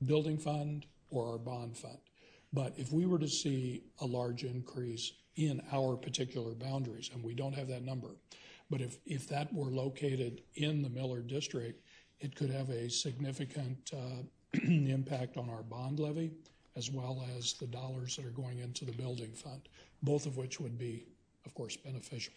building fund or our bond fund. But if we were to see a large increase in our particular boundaries, and we don't have that number, but if that were located in the Millard District, it could have a significant impact on our bond levy, as well as the dollars that are going into the building fund, both of which would be, of course, beneficial.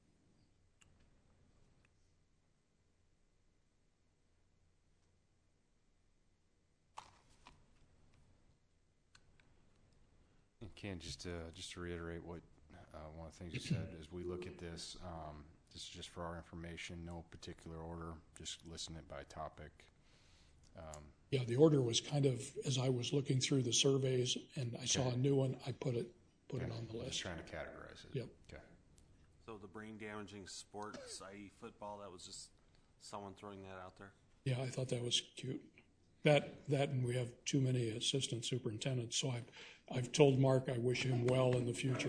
Ken, just to reiterate what one of the things you said, as we look at this, this is just for our information, no particular order, just listen it by topic. Yeah, the order was kind of, as I was looking through the surveys and I saw a new one, I put it on the list. Just trying to categorize it. Yep. Okay. So the brain damaging sports, i.e. football, that was just someone throwing that out there? Yeah, I thought that was cute. That and we have too many assistant superintendents, so I've told Mark I wish him well in the future.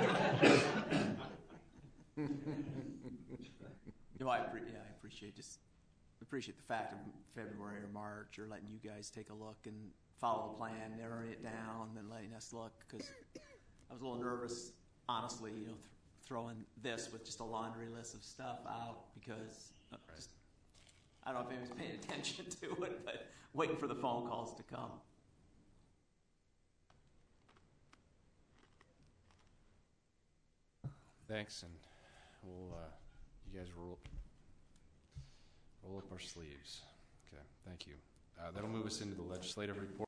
I appreciate the fact of February or March or letting you guys take a look and follow the plan, narrowing it down, and then letting us look, because I was a little nervous, honestly, throwing this with just a laundry list of stuff out, because I don't know if anyone's paying attention to it, but waiting for the phone calls to come. Thanks, and we'll you guys roll up our sleeves. Okay, thank you. That'll move us into the legislative report.